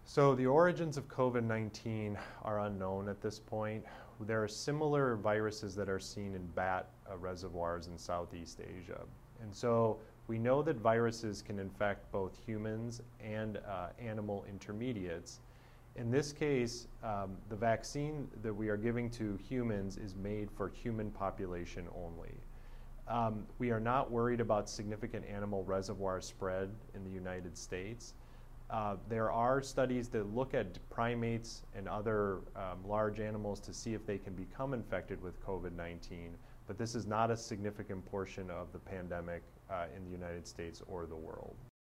So the origins of COVID-19 are unknown at this point. There are similar viruses that are seen in bat reservoirs in Southeast Asia. And so we know that viruses can infect both humans and animal intermediates. In this case, the vaccine that we are giving to humans is made for human population only. We are not worried about significant animal reservoir spread in the United States. There are studies that look at primates and other large animals to see if they can become infected with COVID-19, but this is not a significant portion of the pandemic in the United States or the world.